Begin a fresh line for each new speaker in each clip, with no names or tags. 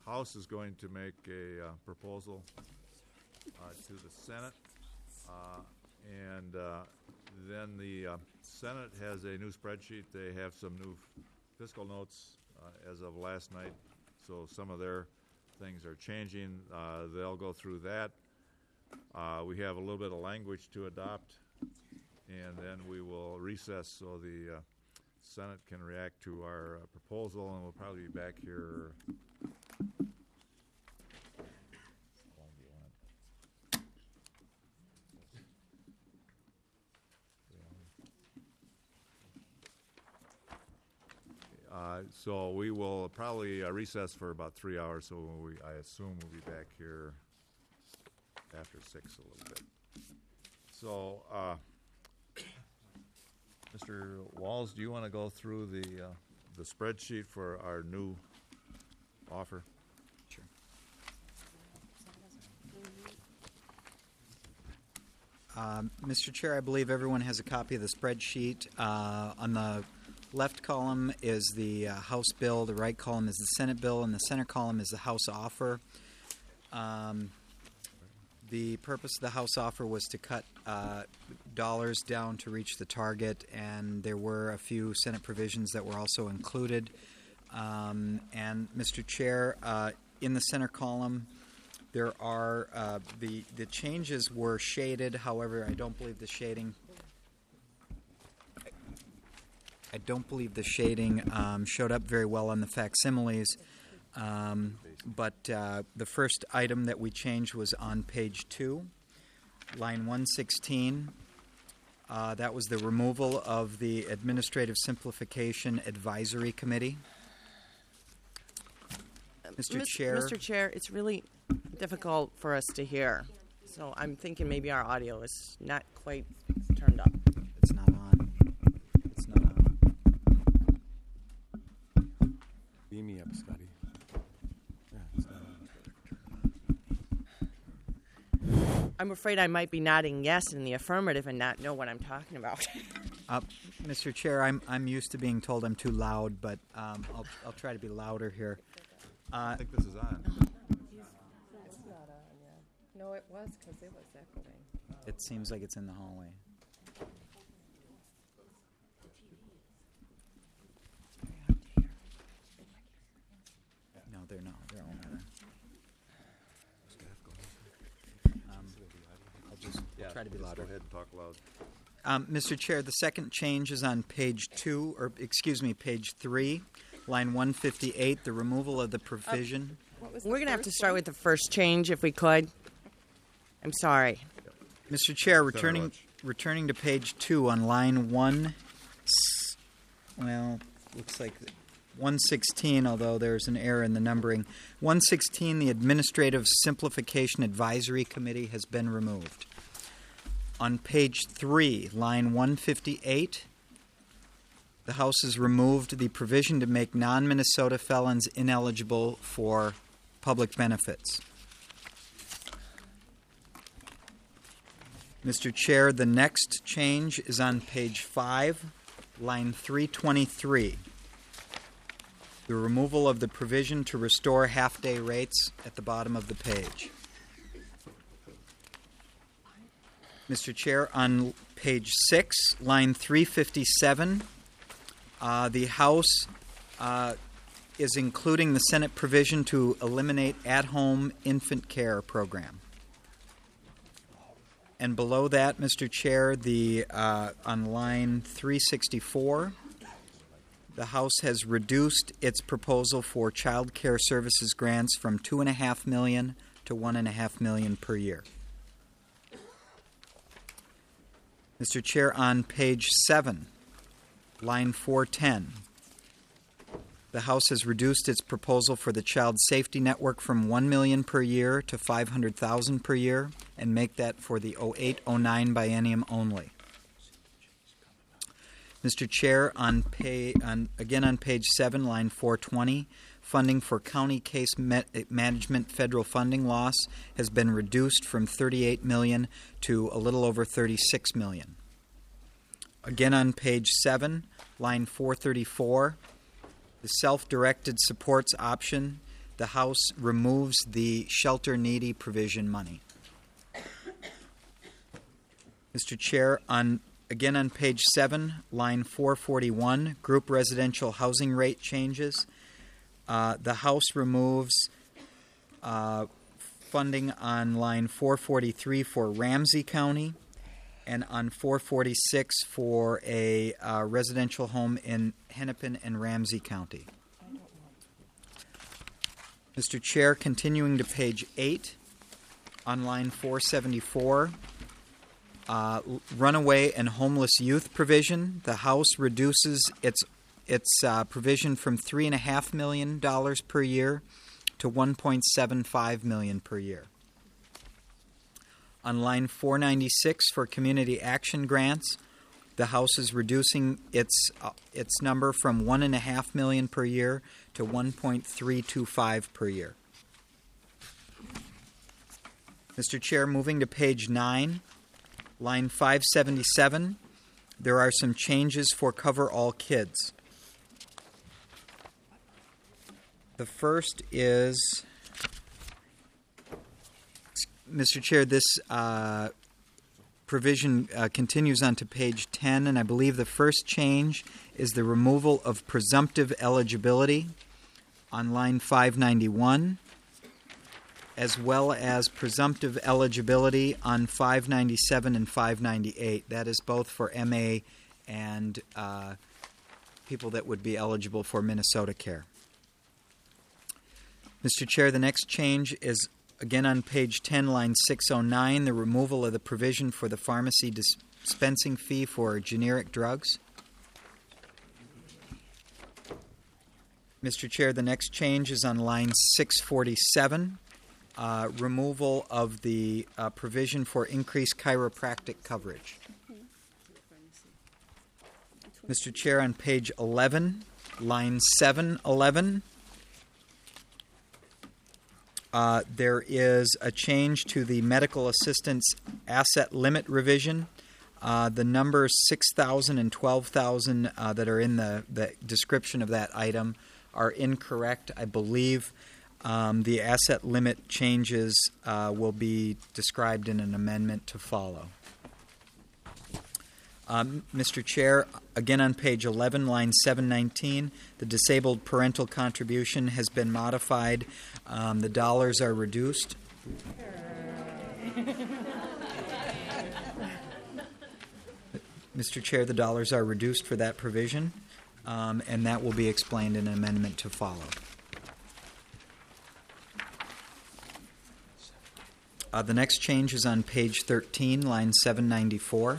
House is going to make a proposal to the Senate, and then the Senate has a new spreadsheet. They have some new fiscal notes as of last night, so some of their things are changing. They'll go through that. We have a little bit of language to adopt, and then we will recess so the Senate can react to our proposal, and we'll probably be back here. So we will probably recess for about 3 hours, so I assume we'll be back here after 6 a little bit. So, Mr. Walls, do you want to go through the spreadsheet for our new offer?
Sure. Mr. Chair, I believe everyone has a copy of the spreadsheet. On the left column is the House bill, the right column is the Senate bill, and the center column is the House offer. The purpose of the House offer was to cut dollars down to reach the target, and there were a few Senate provisions that were also included. And, Mr. Chair, in the center column, there are the changes were shaded. However, I don't believe the shading showed up very well on the facsimiles. But the first item that we changed was on page 2, line 116. That was the removal of the Administrative Simplification Advisory Committee. Mr.
Chair, it's really difficult for us to hear. So I'm thinking maybe our audio is not quite turned up.
It's not on. It's not on.
Beam me up, Scotty. Yeah, it's not on.
I'm afraid I might be nodding yes in the affirmative and not know what I'm talking about.
Mr. Chair, I'm used to being told I'm too loud, but I'll try to be louder here.
I think this is on.
It's not on yet. No, it was because it was echoing.
It seems like it's in the hallway. No, they're not. They're all there. I'll try to be louder.
Go ahead and talk loud.
Mr. Chair, the second change is on page 3, line 158, the removal of the provision.
We're going to have to start with the first change if we could. I'm sorry.
Mr. Chair, returning to page 2 on line 116, although there's an error in the numbering. 116, the Administrative Simplification Advisory Committee has been removed. On page 3, line 158, the House has removed the provision to make non-Minnesota felons ineligible for public benefits. Mr. Chair, the next change is on page 5, line 323. The removal of the provision to restore half-day rates at the bottom of the page. Mr. Chair, on page 6, line 357, the House is including the Senate provision to eliminate at-home infant care program. And below that, Mr. Chair, on line 364, the House has reduced its proposal for child care services grants from $2.5 million to $1.5 million per year. Mr. Chair, on page 7, line 410, the House has reduced its proposal for the Child Safety Network from $1 million per year to $500,000 per year, and make that for the 08-09 biennium only. Mr. Chair, again on page 7, line 420, funding for county case management federal funding loss has been reduced from $38 million to a little over $36 million. Again on page 7, line 434, the self-directed supports option the House removes the shelter needy provision money. Mr. Chair, again on page 7, line 441, group residential housing rate changes. The House removes funding on line 443 for Ramsey County and on 446 for a residential home in Hennepin and Ramsey County. Mr. Chair, continuing to page 8, on line 474, runaway and homeless youth provision. The House reduces its provision from $3.5 million per year to $1.75 million per year. On line 496 for community action grants, the House is reducing its number from $1.5 million per year to $1.325 per year. Mr. Chair, moving to page 9, line 577, there are some changes for Cover All Kids. The first is, Mr. Chair, this provision continues on to page 10, and I believe the first change is the removal of presumptive eligibility on line 591, as well as presumptive eligibility on 597 and 598. That is both for MA and people that would be eligible for Minnesota Care. Mr. Chair, the next change is again on page 10, line 609, the removal of the provision for the pharmacy dispensing fee for generic drugs. Mr. Chair, the next change is on line 647, removal of the provision for increased chiropractic coverage. Mr. Chair, on page 11, line 711, there is a change to the medical assistance asset limit revision. The numbers 6,000 and 12,000 that are in the description of that item are incorrect. I believe the asset limit changes will be described in an amendment to follow. Mr. Chair, again on page 11, line 719, the disabled parental contribution has been modified. The dollars are reduced. Mr. Chair, the dollars are reduced for that provision, and that will be explained in an amendment to follow. The next change is on page 13, line 794.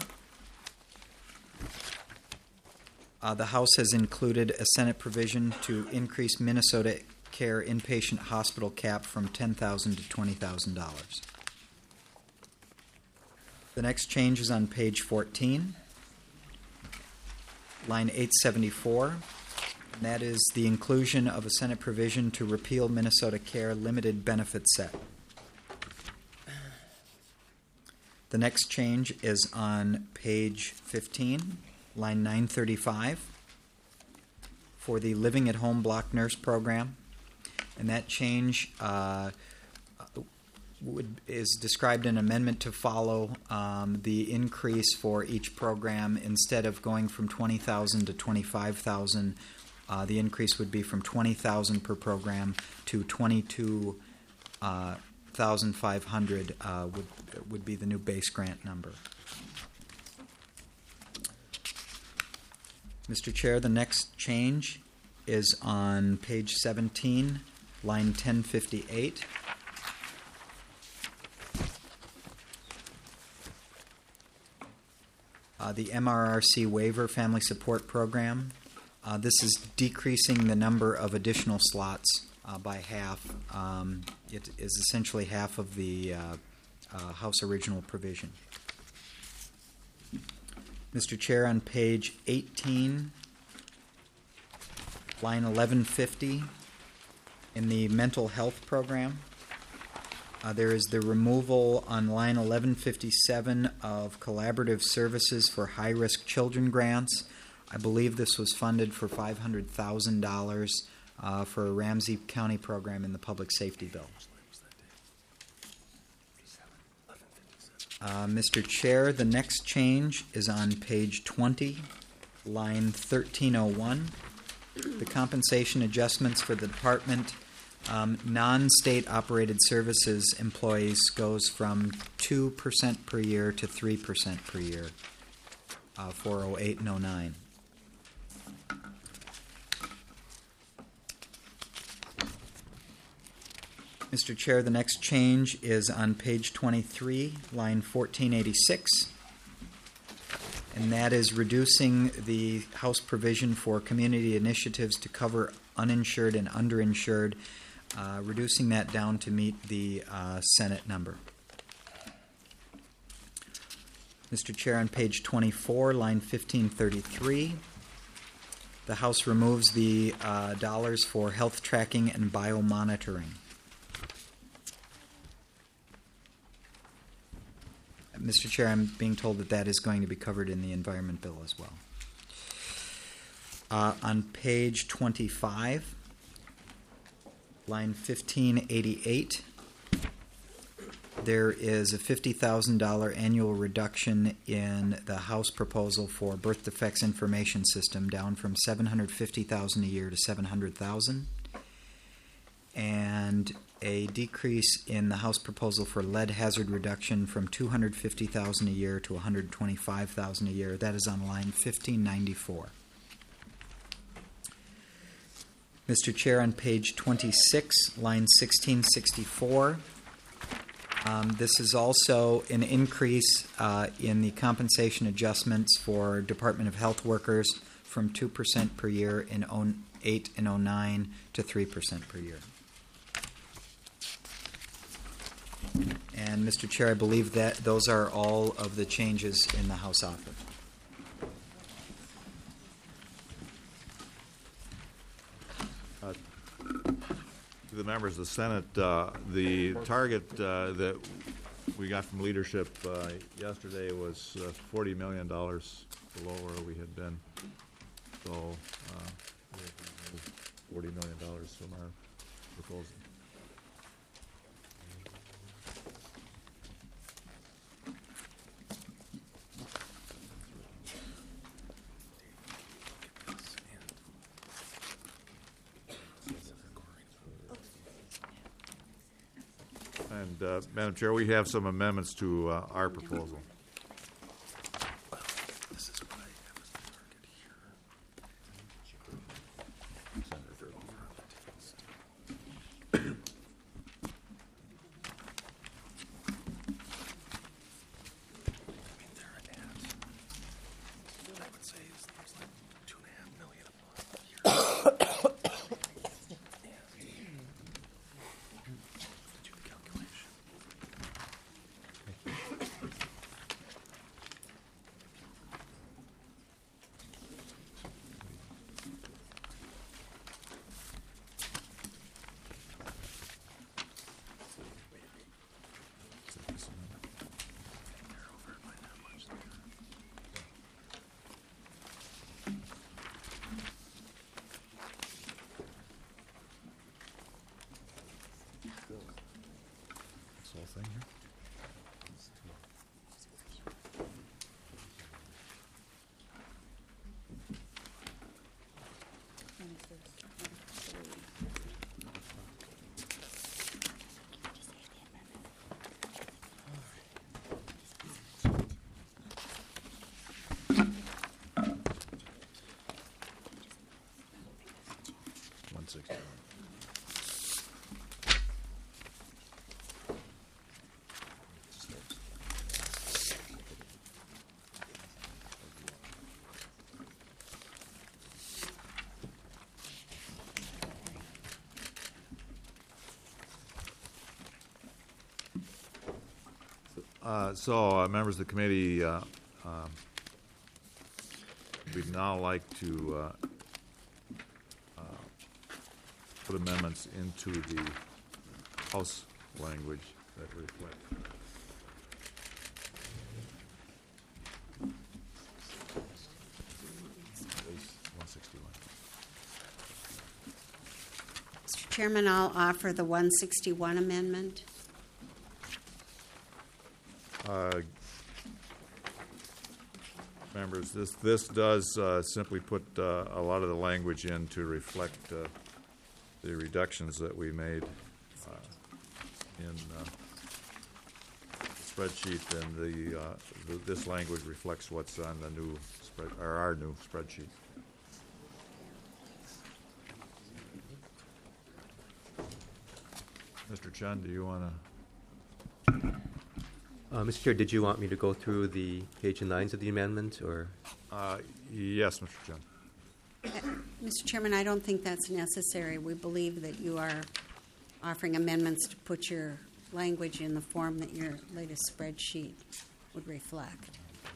The House has included a Senate provision to increase Minnesota Care inpatient hospital cap from $10,000 to $20,000. The next change is on page 14, line 874, and that is the inclusion of a Senate provision to repeal Minnesota Care limited benefit set. The next change is on page 15, line 935, for the Living at Home Block Nurse Program. And that change is described in an amendment to follow. The increase for each program, instead of going from $20,000 to $25,000, the increase would be from $20,000 per program to $22,500 would be the new base grant number. Mr. Chair, the next change is on page 17, line 1058. The MRRC waiver family support program. This is decreasing the number of additional slots by half. It is essentially half of the House original provision. Mr. Chair, on page 18, line 1150, in the mental health program, there is the removal on line 1157 of collaborative services for high-risk children grants. I believe this was funded for $500,000 for a Ramsey County program in the public safety bill. Mr. Chair, the next change is on page 20, line 1301. The compensation adjustments for the department non-state operated services employees goes from 2% per year to 3% per year for 08 and 09. Mr. Chair, the next change is on page 23, line 1486, and that is reducing the House provision for community initiatives to cover uninsured and underinsured, reducing that down to meet the Senate number. Mr. Chair, on page 24, line 1533, the House removes the dollars for health tracking and biomonitoring. Mr. Chair, I'm being told that that is going to be covered in the Environment Bill as well. On page 25, line 1588, there is a $50,000 annual reduction in the House proposal for birth defects information system, down from $750,000 a year to $700,000, and a decrease in the House proposal for lead hazard reduction from $250,000 a year to $125,000 a year. That is on line 1594. Mr. Chair, on page 26, line 1664, this is also an increase in the compensation adjustments for Department of Health workers from 2% per year in 08 and 09 to 3% per year. And Mr. Chair, I believe that those are all of the changes in the House offer.
To the members of the Senate, the target that we got from leadership yesterday was $40 million below where we had been. So $40 million from our proposal. And Madam Chair, we have some amendments to our proposal.
This is what I have as the target here. I mean, they're an ad. I would say there's like $2.5 million a month here. Do the calculation. They're over by that much.
This whole thing here? $160. Members of the committee, we'd now like to put amendments into the House language that reflect. Page 161.
Chairman, I'll offer the 161 amendment.
Members, this does simply put a lot of the language in to reflect the reductions that we made in the spreadsheet, and this language reflects what's on the new our new spreadsheet. Mr. Chun, do you want to?
Mr. Chair, did you want me to go through the page and lines of the amendment, or?
Yes, Mr. Chun.
Mr. Chairman, I don't think that's necessary. We believe that you are offering amendments to put your language in the form that your latest spreadsheet would reflect.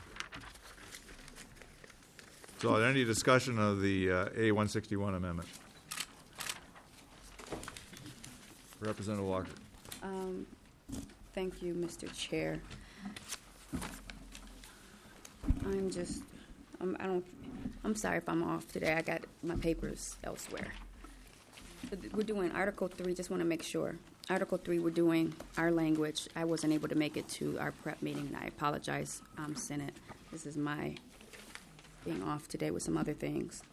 So, any discussion of the A161 amendment? Representative Walker.
Thank you, Mr. Chair. I'm sorry if I'm off today. I got my papers elsewhere. But we're doing Article 3, just want to make sure. Article 3, we're doing our language. I wasn't able to make it to our prep meeting, and I apologize, Senate. This is my being off today with some other things.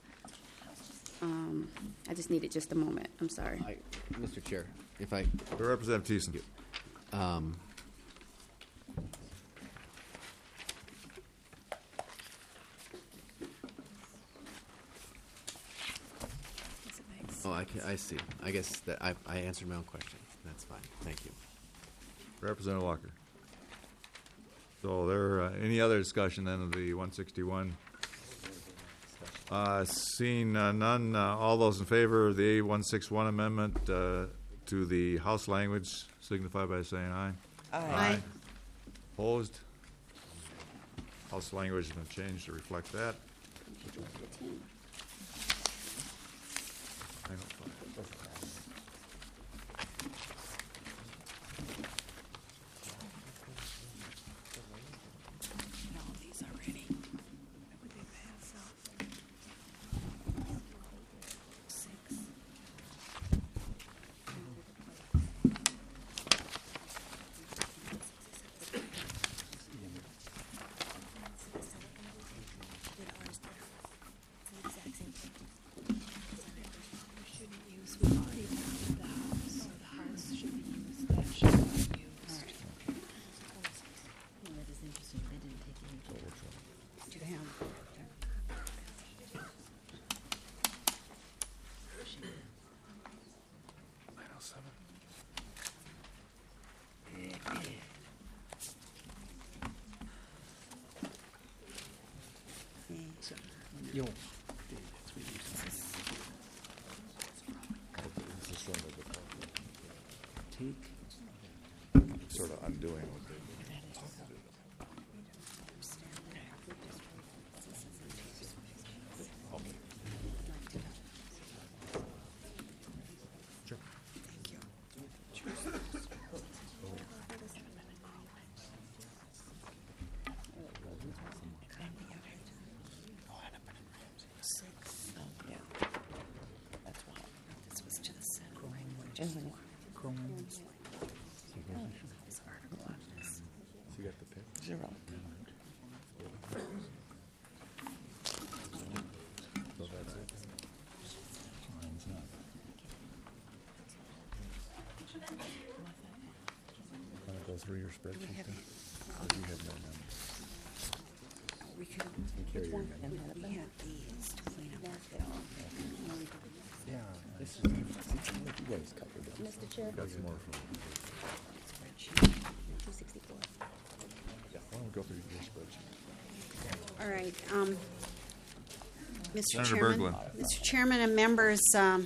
I just needed just a moment. I'm sorry.
Mr. Chair, if I...
Representative Thiessen.
Oh, I see. I guess that I answered my own question. That's fine. Thank you.
Representative Walker. So there, any other discussion then of the 161? Seeing none, all those in favor of the A161 amendment to the House language signify by saying aye.
Aye.
Opposed? House language has been changed to reflect that. Sort of undoing what they Sure.
Thank you.
That's why.
This was to the Senate language.
You got the pick?
0.
So that's it. Want to go through your spreadsheet then? Or do you have no numbers?
We could,
Carry your
we had these to clean up our bill.
Yeah, this is, you guys covered it.
Mr. Chair,
Got some more from
Spreadsheet.
264.
Yeah, why don't we go through your spreadsheet?
All right, Mr.
Senator
Chairman.
Berglund.
Mr. Chairman and members, about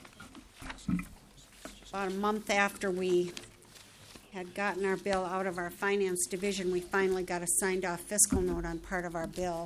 a month after we had gotten our bill out of our finance division, we finally got a signed-off fiscal note on part of our bill.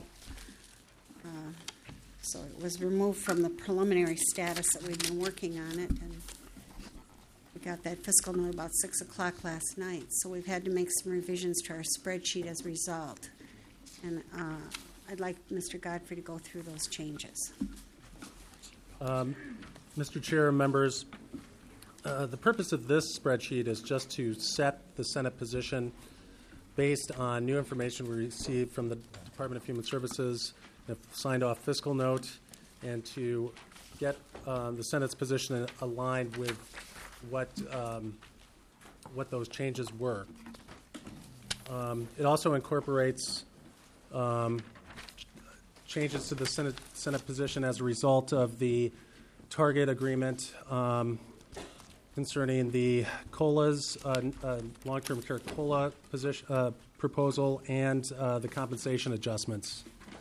So it was removed from the preliminary status that we've been working on it, and we got that fiscal note about 6 o'clock last night. So we've had to make some revisions to our spreadsheet as a result. And I'd like Mr. Godfrey to go through those changes.
Mr. Chair, members, The purpose of this spreadsheet is just to set the Senate position based on new information we received from the Department of Human Services, a signed-off fiscal note, and to get the Senate's position aligned with what those changes were. It also incorporates changes to the Senate position as a result of the target agreement concerning the COLAs, long-term care COLA position, proposal, and the compensation adjustments.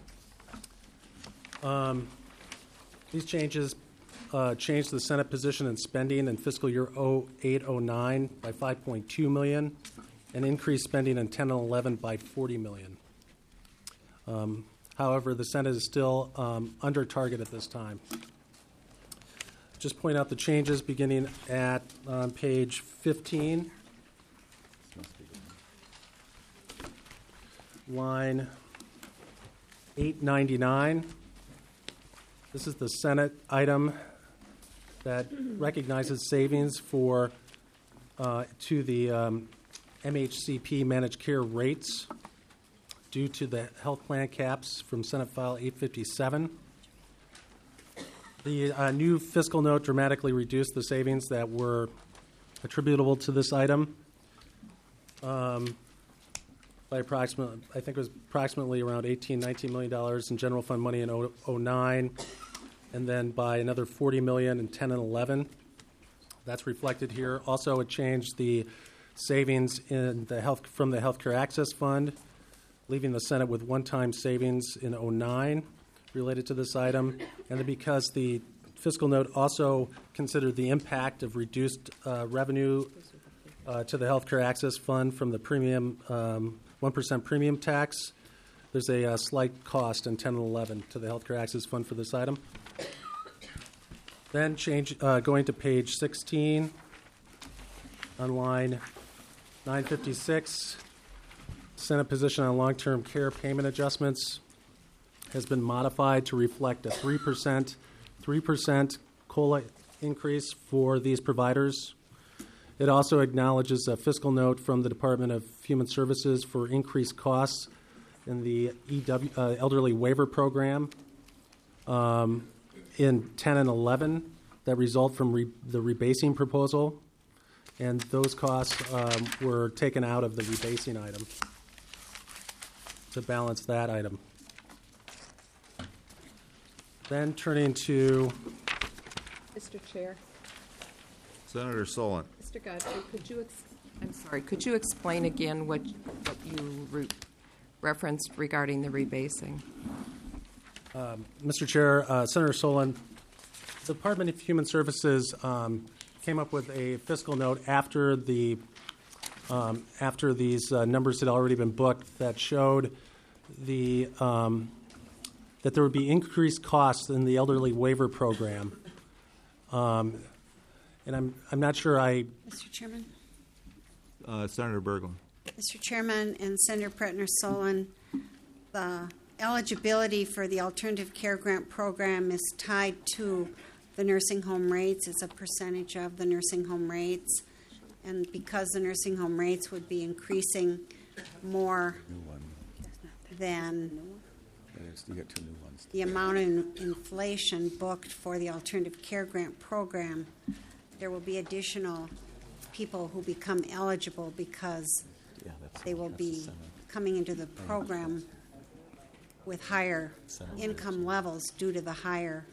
These changes changed the Senate position and spending in fiscal year 08-09 by $5.2 million, and increased spending in 10 and 11 by $40 million. However, the Senate is still under target at this time. Just point out the changes beginning at page 15, line 899. This is the Senate item that recognizes savings for to the MHCP managed care rates due to the health plan caps from Senate File 857. The new fiscal note dramatically reduced the savings that were attributable to this item by approximately, I think it was approximately around $19 million in general fund money in 09, and then by another $40 million in 10 and 11. That's reflected here. Also, it changed the savings in the from the Healthcare Access Fund, leaving the Senate with one-time savings in 09 related to this item, and then because the fiscal note also considered the impact of reduced revenue to the Healthcare Access Fund from the premium 1% premium tax, there's a slight cost in 10 and 11 to the Healthcare Access Fund for this item. Then going to page 16 on line 956, Senate position on long-term care payment adjustments has been modified to reflect a 3% COLA increase for these providers. It also acknowledges a fiscal note from the Department of Human Services for increased costs in the elderly waiver program in 10 and 11 that result from the rebasing proposal, and those costs were taken out of the rebasing item to balance that item. Then turning to
Mr. Chair,
Senator Solon.
Mr. Godfrey, could you explain again what you referenced regarding the rebasing?
Mr. Chair, Senator Solon, the Department of Human Services came up with a fiscal note after these numbers had already been booked that showed that there would be increased costs in the elderly waiver program. And I'm not sure
Mr. Chairman?
Senator Berglund.
Mr. Chairman and Senator Pretner Solon, the eligibility for the Alternative Care Grant Program is tied to the nursing home rates. It's a percentage of the nursing home rates. And because the nursing home rates would be increasing more than the amount of inflation booked for the Alternative Care Grant Program, there will be additional people who become eligible because they will be coming into the program with higher income levels due to the higher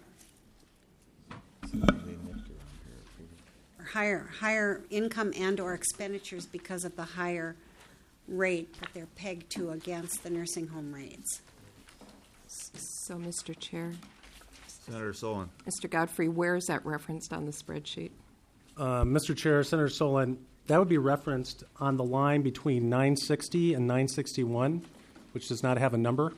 income and or expenditures because of the higher rate that they're pegged to against the nursing home rates.
So, Mr. Chair.
Senator Solon.
Mr. Godfrey, where is that referenced on the spreadsheet?
Mr. Chair, Senator Solon, that would be referenced on the line between 960 and 961, which does not have a number.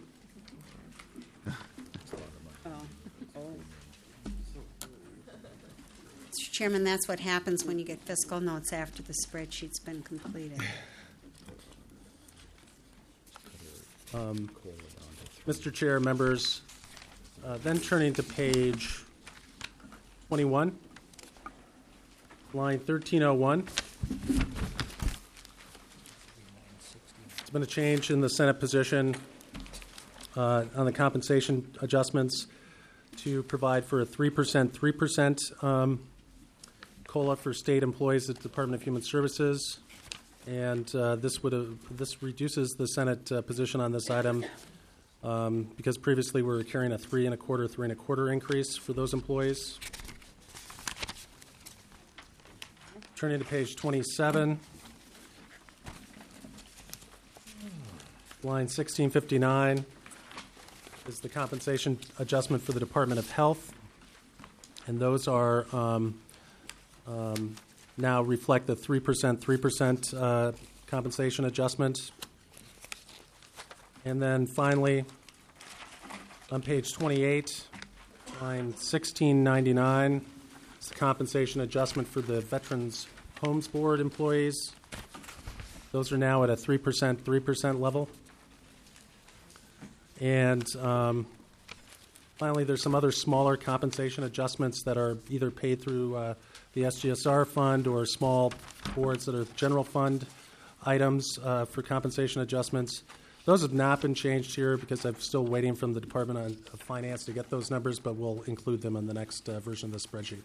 Mr. Chairman, that's what happens when you get fiscal notes after the spreadsheet's been completed.
Mr. Chair, members, then turning to page 21. Line 1301. There's been a change in the Senate position on the compensation adjustments to provide for a 3% COLA for state employees at the Department of Human Services. And this reduces the Senate position on this item because previously we were carrying a 3.25% increase for those employees. Turning to page 27, line 1659 is the compensation adjustment for the Department of Health, and those are now reflect the 3% compensation adjustment. And then finally, on page 28, line 1699, is the compensation adjustment for the Veterans Homes Board employees. Those are now at a 3% level. And finally, there's some other smaller compensation adjustments that are either paid through the SGSR fund or small boards that are general fund items for compensation adjustments. Those have not been changed here because I'm still waiting from the Department of Finance to get those numbers, but we'll include them in the next version of the spreadsheet.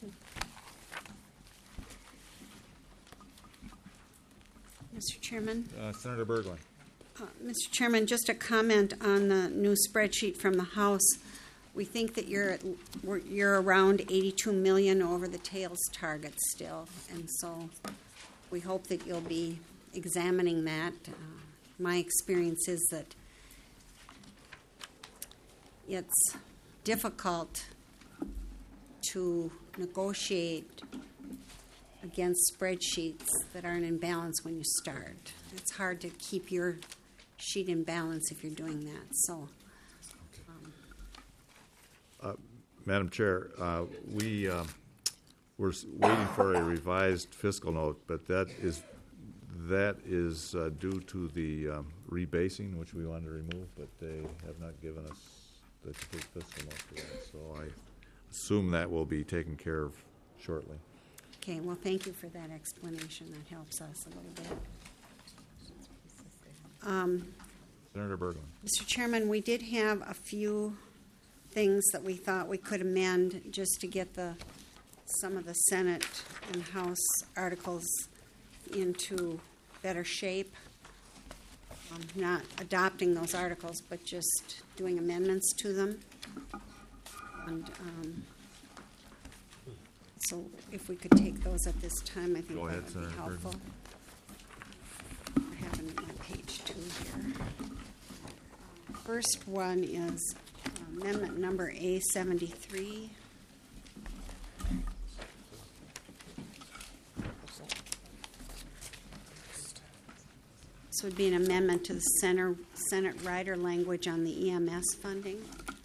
Mr. Chairman?
Senator Berglund.
Mr. Chairman, just a comment on the new spreadsheet from the House. We think that you're around 82 million over the tails target still, and so we hope that you'll be examining that. My experience is that it's difficult to negotiate against spreadsheets that aren't in balance when you start. It's hard to keep your sheet in balance if you're doing that. So,
Madam Chair, we're waiting for a revised fiscal note, but that is due to the rebasing, which we wanted to remove, but they have not given us the complete fiscal note for that. So I assume that will be taken care of shortly.
okay, well, thank you for that explanation. That helps us a little bit.
Senator Berglund.
Mr. Chairman, we did have a few things that we thought we could amend just to get some of the Senate and House articles into better shape. Not adopting those articles, but just doing amendments to them. And so if we could take those at this time, I think
Go
that
ahead,
would
Senator
be helpful. I have them on page 2 here. First one is amendment number A73. This would be an amendment to the Senate rider language on the EMS funding.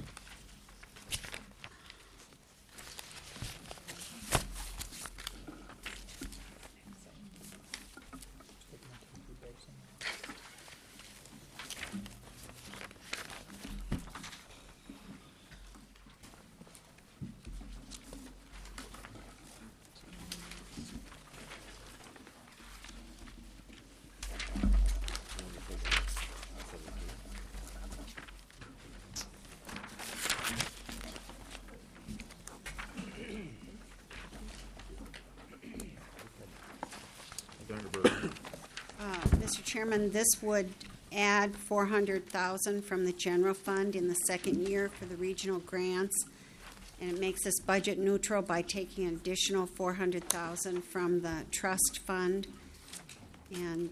Mr. Chairman, this would add $400,000 from the general fund in the second year for the regional grants, and it makes us budget neutral by taking an additional $400,000 from the trust fund. And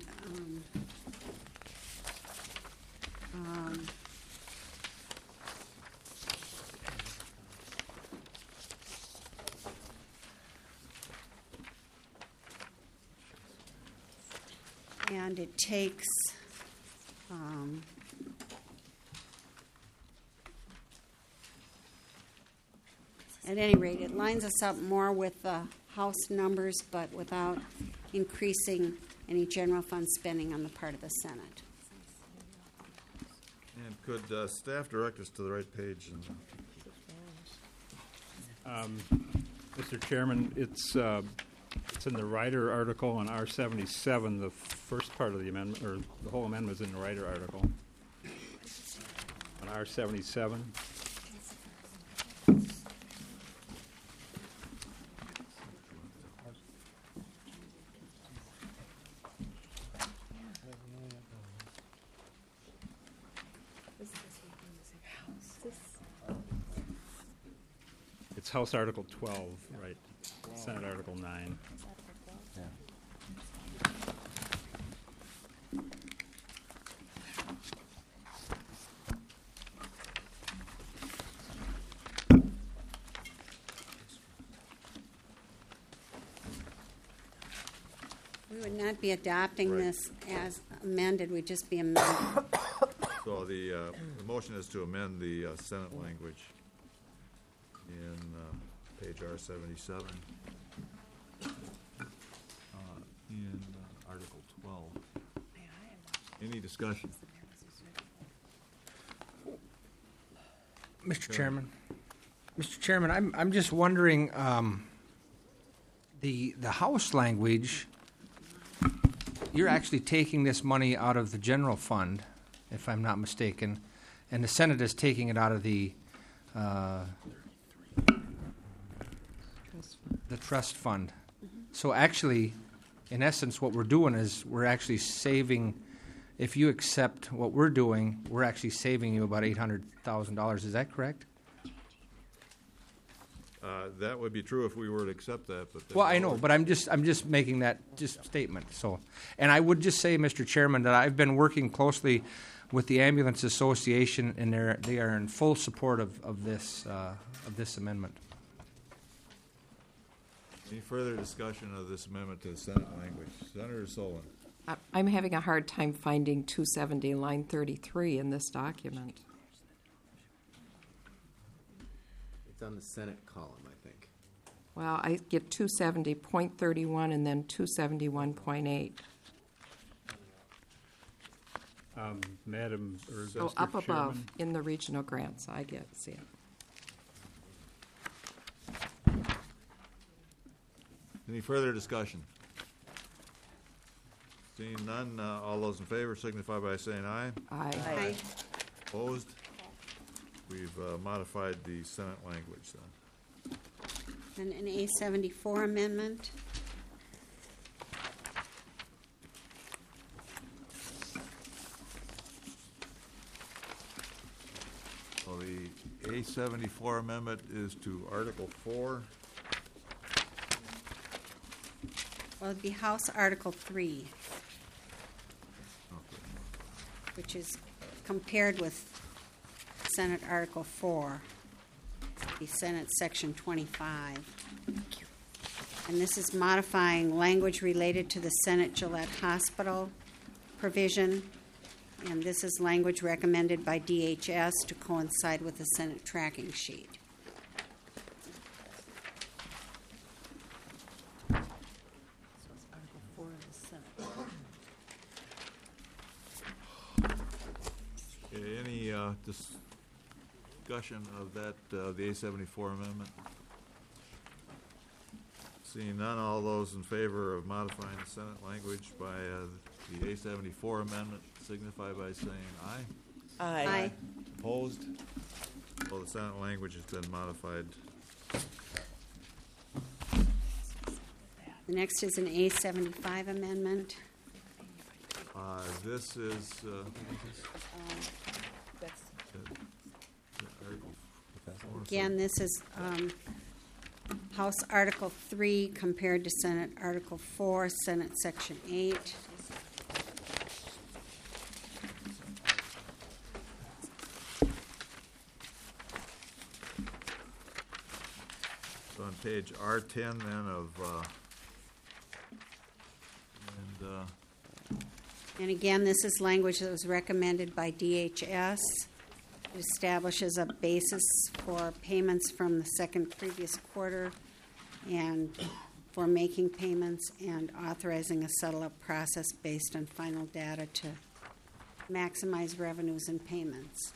and it takes at any rate, it lines us up more with the House numbers, but without increasing any general fund spending on the part of the Senate.
And could staff direct us to the right page?
Mr. Chairman, it's It's in the rider article on R77, the first part of the amendment, or the whole amendment is in the rider article. On R77. It's House Article 12, right? Senate Article 9.
We would not be adopting
Right.
this as amended, we'd just be amending.
So the motion is to amend the Senate language in page R77 in Article 12. Any discussion?
Mr. Chairman. Mr. Chairman, I'm just wondering, the House language, you're actually taking this money out of the general fund, if I'm not mistaken, and the Senate is taking it out of the trust fund. So actually, in essence, what we're doing is we're actually saving, if you accept what we're doing, we're actually saving you about $800,000. Is that correct?
That would be true if we were to accept that, but.
Well, I know, but I'm just making that statement. So, and I would just say, Mr. Chairman, that I've been working closely with the Ambulance Association, and they are in full support of this amendment.
Any further discussion of this amendment to the Senate language? Senator Solon.
I'm having a hard time finding 270, line 33 in this document.
It's on the Senate column, I think.
Well, I get 270.31 and then 271.8.
Madam, or
So
Mr.
up above
Chairman,
in the regional grants, I see it.
Any further discussion? Seeing none, all those in favor signify by saying aye.
Aye.
Opposed? We've modified the Senate language then.
And an A74 amendment.
So the A74 amendment is to Article 4.
Well, it'd be House Article 3, which is compared with Senate Article 4, the Senate Section 25. And this is modifying language related to the Senate Gillette Hospital provision. And this is language recommended by DHS to coincide with the Senate tracking sheet. Any discussion of that, the A74 amendment? Seeing none, all those in favor of modifying the Senate language by the A74 amendment signify by saying aye.
Aye.
Opposed? Well, the Senate language has been modified.
The next is an A75 amendment.
This is
Again, this is House Article 3 compared to Senate Article 4, Senate Section 8.
So on page R10 then of,
And again, this is language that was recommended by DHS. It establishes a basis for payments from the second previous quarter and for making payments and authorizing a settle-up process based on final data to maximize revenues and payments.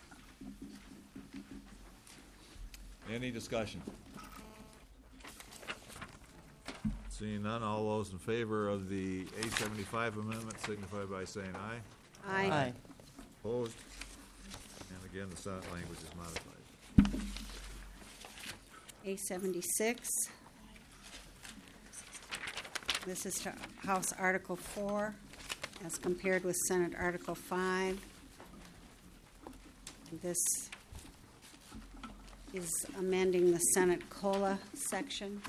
Seeing none, all those in favor of the A75 amendment signify by saying aye.
Aye.
Opposed? And again, the Senate language is modified.
A76. This is to House Article 4 as compared with Senate Article 5. This is amending the Senate COLA section.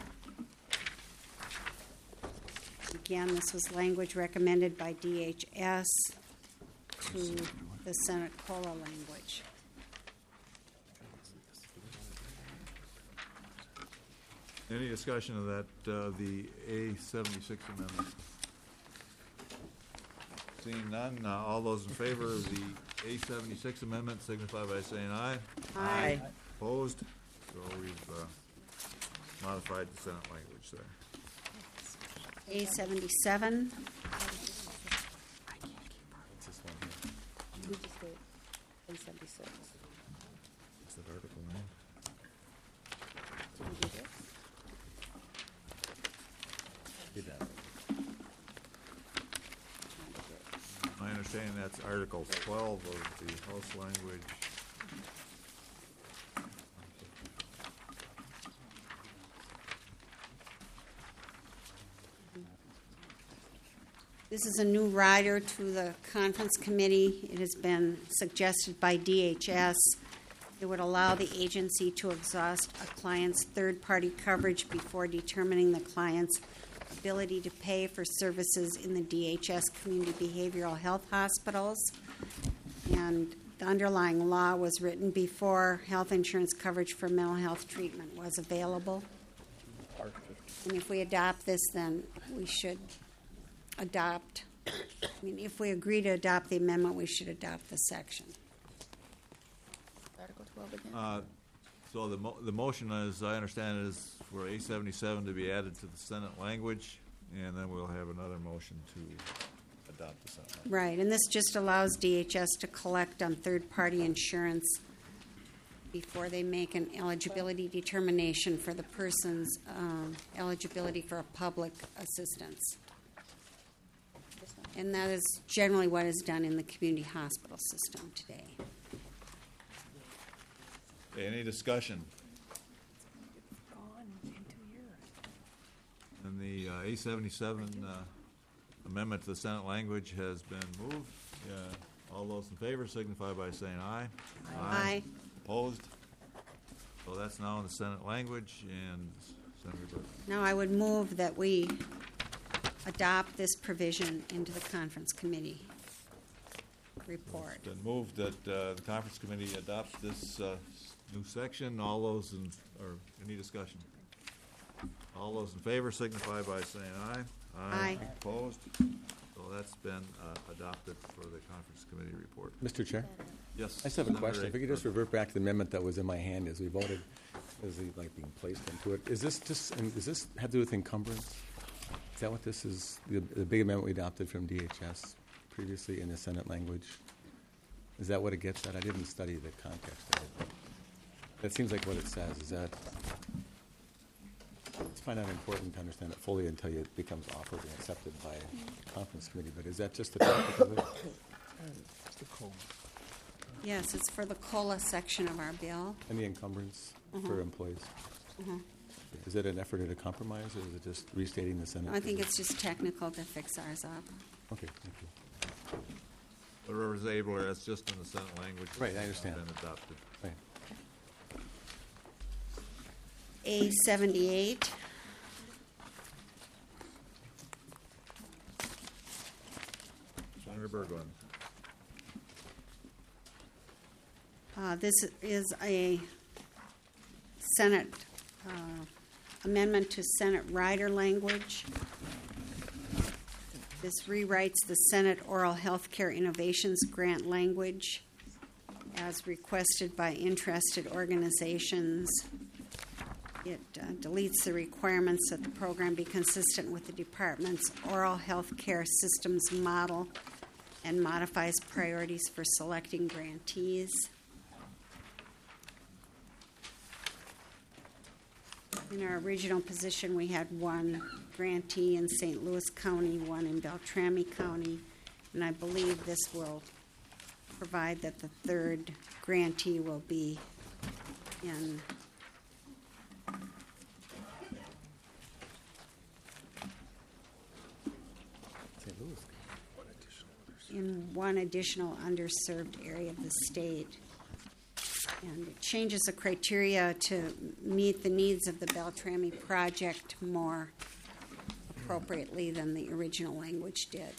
Again, this was language recommended by DHS to the Senate COLA language.
Any discussion of that, the A76 amendment? Seeing none, all those in favor of the A76 amendment signify by saying aye.
Aye.
Opposed? So we've modified the Senate language there.
A77.
What's that article name? My understanding that's Article 12 of the House language.
This is a new rider to the conference committee. It has been suggested by DHS. It would allow the agency to exhaust a client's third-party coverage before determining the client's ability to pay for services in the DHS community behavioral health hospitals. And the underlying law was written before health insurance coverage for mental health treatment was available. And if we adopt this, then we should adopt, if we agree to adopt the amendment, we should adopt the section.
Article 12 again.
So the motion, as I understand it, is for A77 to be added to the Senate language, and then we'll have another motion to adopt the Senate language.
Right, and this just allows DHS to collect on third-party insurance before they make an eligibility determination for the person's eligibility for a public assistance. And that is generally what is done in the community hospital system today.
Any discussion? And the A77 amendment to the Senate language has been moved. All those in favor signify by saying aye.
Aye.
Opposed? So that's now in the Senate language, and Senator Burke.
Now I would move that we adopt this provision into the conference committee report.
It's been moved that the conference committee adopts this new section. All those in, or any discussion? All those in favor signify by saying aye.
Aye.
Opposed? So that's been adopted for the conference committee report.
Mr. Chair?
Yes.
I just have a
Senator
question. If we could just
Akers.
revert back to the amendment that was in my hand as we voted, as it like being placed into it. Is this just, and does this have to do with encumbrance? Is that what this is, the big amendment we adopted from DHS previously in the Senate language? Is that what it gets at? I didn't study the context of it, but that seems like what it says. Is that, it's probably not important to understand it fully until it becomes offered and accepted by the conference committee, but is that just the topic of it?
Yes, it's for the COLA section of our bill.
And the encumbrance for employees? Is it an effort at a compromise, or is it just restating the Senate?
I think it's just technical to fix ours up.
Okay, thank you.
Whatever's able, that's just in the Senate language.
Right, I understand.
Been adopted.
Right.
A78.
Senator Berglund.
This is a Senate amendment to Senate rider language. This rewrites the Senate Oral Healthcare Innovations Grant language as requested by interested organizations. It deletes the requirements that the program be consistent with the department's oral health care systems model and modifies priorities for selecting grantees. In our original position, we had one grantee in St. Louis County, one in Beltrami County, and I believe this will provide that the third grantee will be in
St. Louis.
one additional underserved area of the state. And it changes the criteria to meet the needs of the Beltrami project more appropriately than the original language did.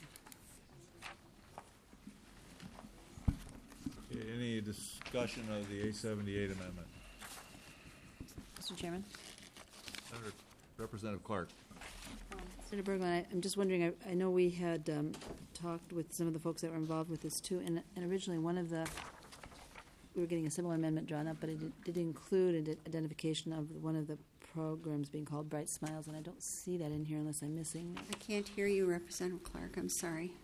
Okay, any discussion of the A78 amendment?
Mr. Chairman?
Senator Representative Clark.
Senator Bergman, I'm just wondering, I know we had talked with some of the folks that were involved with this too, and originally we were getting a similar amendment drawn up, but it did include an identification of one of the programs being called Bright Smiles, and I don't see that in here unless I'm missing.
I can't hear you, Representative Clark. I'm sorry.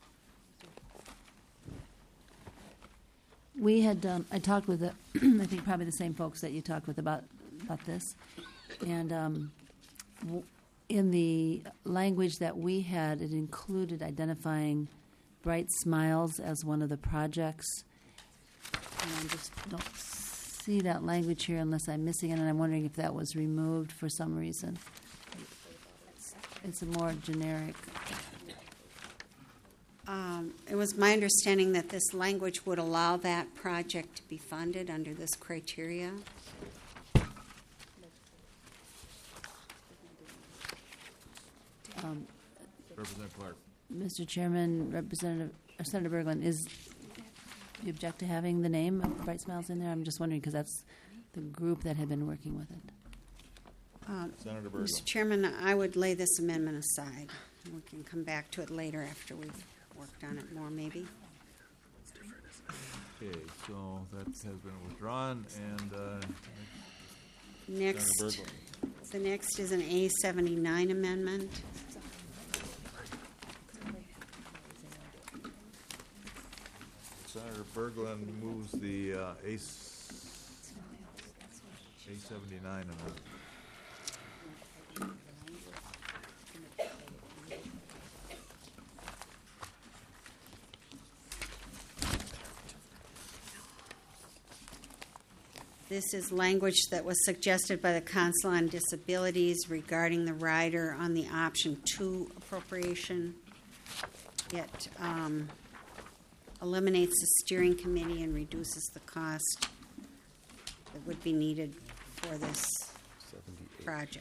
We had, I talked with, I think probably the same folks that you talked with about this, and in the language that we had, it included identifying Bright Smiles as one of the projects. And I just don't see that language here unless I'm missing it, and I'm wondering if that was removed for some reason. It's a more generic.
It was my understanding that this language would allow that project to be funded under this criteria.
Representative Clark.
Mr. Chairman, Senator Berglund, do you object to having the name of Bright Smiles in there? I'm just wondering because that's the group that had been working with it.
Senator Berglund.
Mr. Chairman, I would lay this amendment aside. We can come back to it later after we've worked on it more, maybe.
Okay, so that has been withdrawn, and
Next,
Senator Berglund.
the next is an A79 amendment.
Senator Berglund moves the A79 amendment.
This is language that was suggested by the Council on Disabilities regarding the rider on the option 2 appropriation. It eliminates the steering committee and reduces the cost that would be needed for this
78.
project.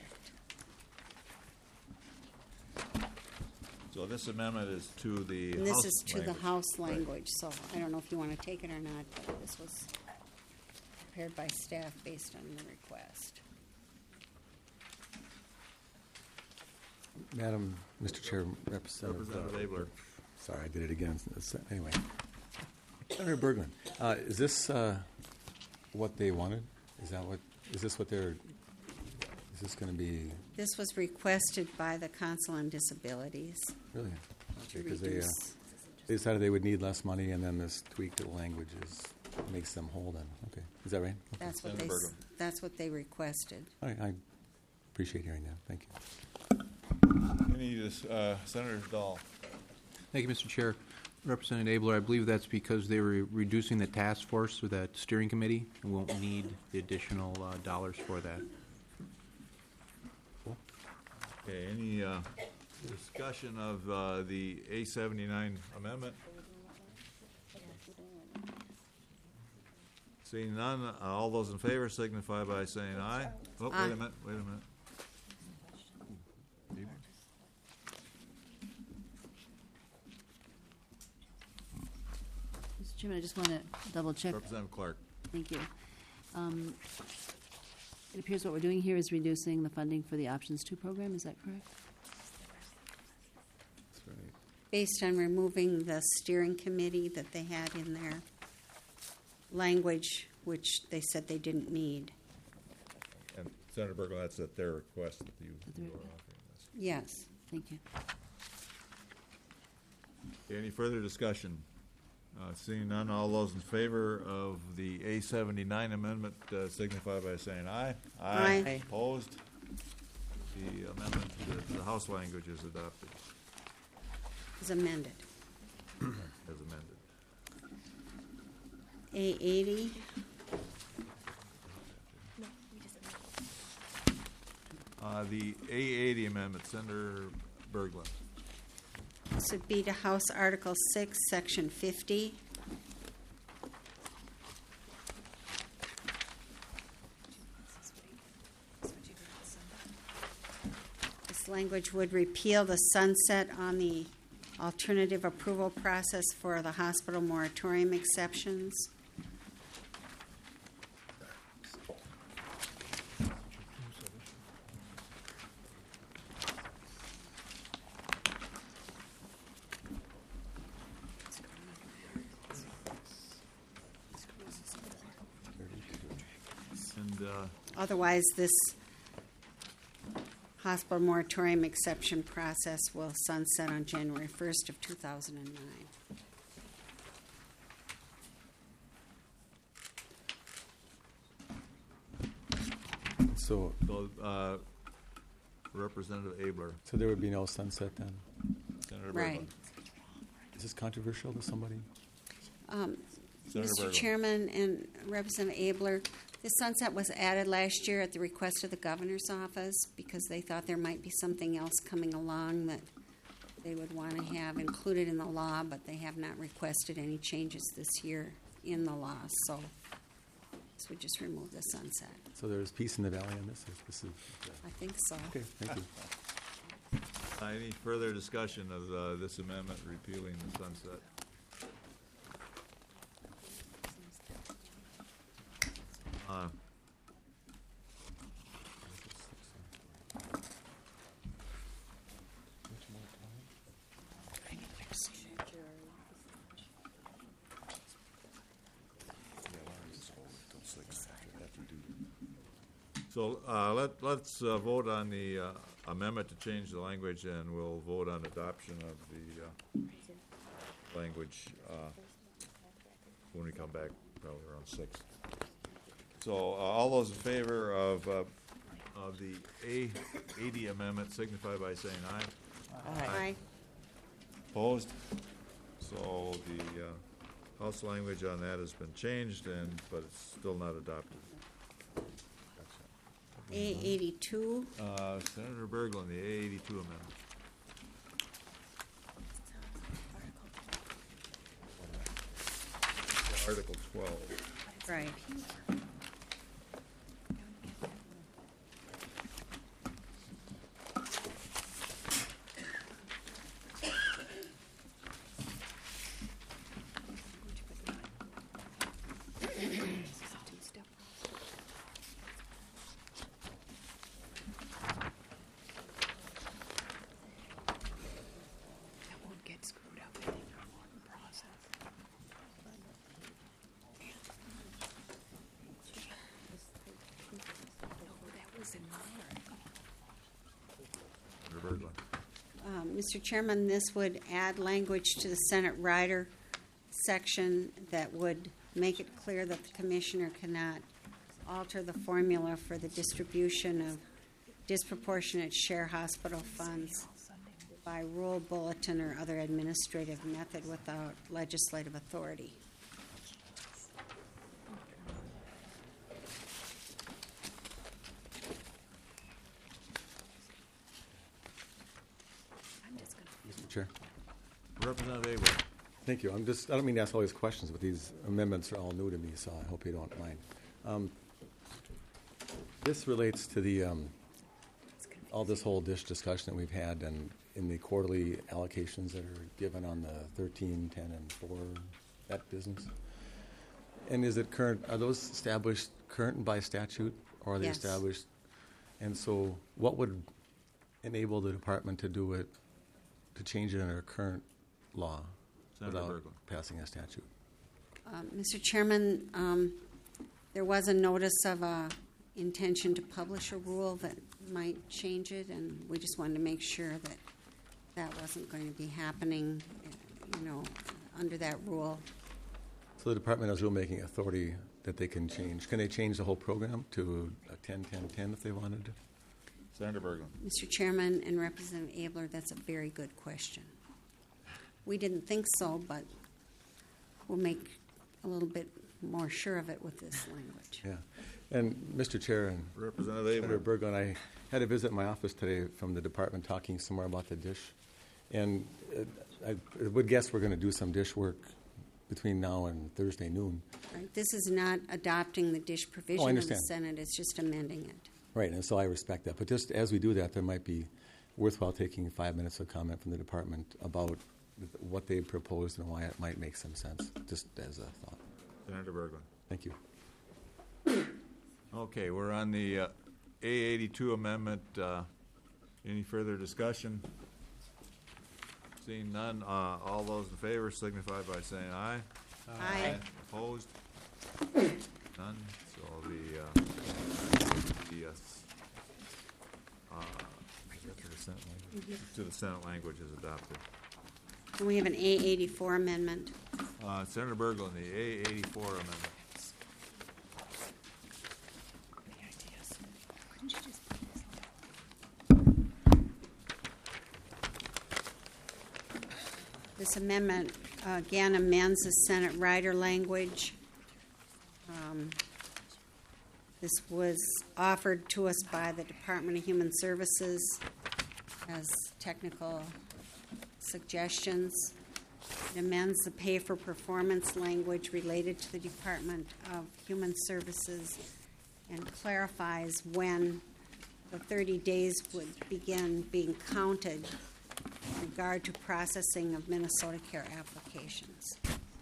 So this amendment is to the
And this
House
is to
language.
the House language, so I don't know if you want to take it or not, but this was prepared by staff based on the request.
Madam, Mr. Chair, Representative
Abler.
Sorry, I did it again. Anyway, Senator Berglund, is this what they wanted? Is this what they're? Is this going to be?
This was requested by the Council on Disabilities.
Really?
To
Because
reduce.
they decided they would need less money, and then this tweak to the language makes them whole. Then, okay, is that right? Okay.
That's what they requested.
All right, I appreciate hearing that. Thank you.
Senator Dahl.
Thank you, Mr. Chair. Representative Abler, I believe that's because they were reducing the task force or that steering committee and won't need the additional dollars for that.
Okay, any discussion of the A79 amendment? Seeing none, all those in favor signify by saying aye. Oh,
Aye.
wait a minute.
Mr. Chairman, I just want to double check.
Representative Clark.
Thank you. It appears what we're doing here is reducing the funding for the Options 2 program. Is that correct?
That's right.
Based on removing the steering committee that they had in their language, which they said they didn't need.
And Senator Berglund, that's at their request that you are offering this.
Yes.
Thank you.
Okay, any further discussion? Seeing none, all those in favor of the A79 amendment signify by saying aye.
Aye.
Opposed? the amendment to the House language is adopted,
Is amended.
as amended.
A80,
The A80 amendment, Senator Berglund.
this would be to House Article 6, Section 50. This language would repeal the sunset on the alternative approval process for the hospital moratorium exceptions.
And
Otherwise, this hospital moratorium exception process will sunset on January 1st of 2009.
So,
Representative Abler.
so there would be no sunset then?
Senator
Right.
Berglund.
Is this controversial to somebody?
Senator
Mr.
Berglund.
Chairman and Representative Abler, the sunset was added last year at the request of the governor's office because they thought there might be something else coming along that they would want to have included in the law, but they have not requested any changes this year in the law. So we just remove the sunset.
So there's peace in the valley on this? This is,
I think so.
okay, thank you.
Any further discussion of this amendment repealing the sunset? So let's vote on the amendment to change the language, and we'll vote on adoption of the language when we come back, probably around 6. So all those in favor of the A80 amendment signify by saying aye.
Aye.
Opposed? So the House language on that has been changed, but it's still not adopted.
A82,
Senator Berglund, the A82 amendment. Article 12.
right.
Senator Berglund.
Mr. Chairman, this would add language to the Senate rider section that would make it clear that the commissioner cannot alter the formula for the distribution of disproportionate share hospital funds by rule, bulletin, or other administrative method without legislative authority.
Mr. Chair.
Representative Abler.
Thank you. I don't mean to ask all these questions, but these amendments are all new to me, so I hope you don't mind. This relates to the, all this whole dish discussion that we've had and in the quarterly allocations that are given on the 13, 10, and 4, that business. And is it current, are those established current by statute, or are they
Yes.
established? And so what would enable the department to do it, to change it in our current law
Senator
without
Berglund.
passing a statute?
Mr. Chairman, there was a notice of a intention to publish a rule that might change it, and we just wanted to make sure that that wasn't going to be happening, under that rule.
So the department has rulemaking authority that they can change. Can they change the whole program to a 10-10-10 if they wanted to?
Senator Berglund.
Mr. Chairman and Representative Abler, that's a very good question. We didn't think so, but we'll make a little bit more sure of it with this language.
Yeah. And Mr. Chair and
Representative
Senator Berglund, I had a visit in my office today from the department talking some more about the dish. And I would guess we're going to do some dish work between now and Thursday noon.
Right. This is not adopting the dish provision of the
understand.
Senate, it's just amending it.
Right, and so I respect that. But just as we do that, there might be worthwhile taking 5 minutes of comment from the department about what they proposed and why it might make some sense, just as a thought.
Senator Berglund.
Thank you.
Okay, we're on the A82 amendment. Any further discussion? Seeing none, all those in favor signify by saying aye.
Aye.
Opposed? None. So to the Senate language is adopted.
And we have an A84 amendment.
Senator Berglund, the A84 amendment.
This amendment, again, amends the Senate rider language. This was offered to us by the Department of Human Services as technical suggestions. It amends the pay for performance language related to the Department of Human Services and clarifies when the 30 days would begin being counted in regard to processing of Minnesota Care applications.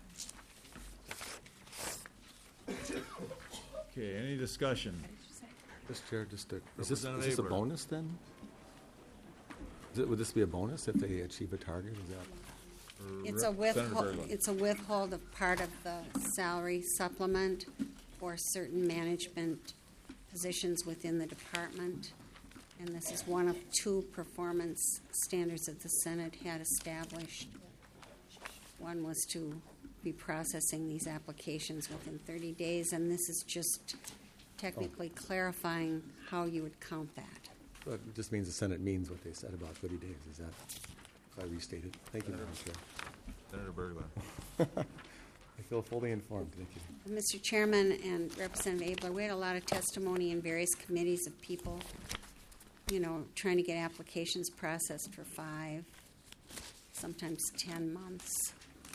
Okay, any discussion?
Mr. Chair, is this
Representative
a
Abler.
bonus then? Would this be a bonus if they achieve a target? Is that?
It's a withhold of part of the salary supplement for certain management positions within the department. And this is one of two performance standards that the Senate had established. One was to be processing these applications within 30 days, and this is just technically clarifying how you would count that.
But it just means the Senate means what they said about 30 days. Is that, if I restated? Thank you, Madam Chair.
Senator Berglund.
I feel fully informed. Thank you.
Mr. Chairman and Representative Abler, we had a lot of testimony in various committees of people, trying to get applications processed for 5, sometimes 10 months.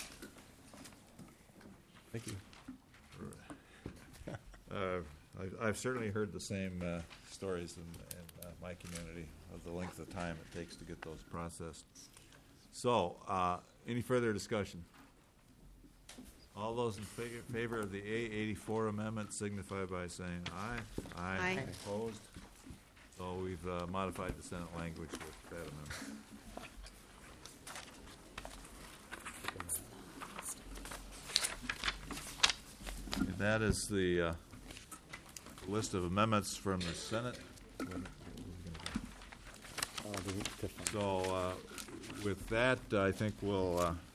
Thank you.
I've certainly heard the same stories in my community of the length of time it takes to get those processed. So, any further discussion? All those in favor of the A84 amendment signify by saying aye.
Aye.
Opposed? So we've modified the Senate language with that amendment. And that is the list of amendments from the Senate. So with that, I think we'll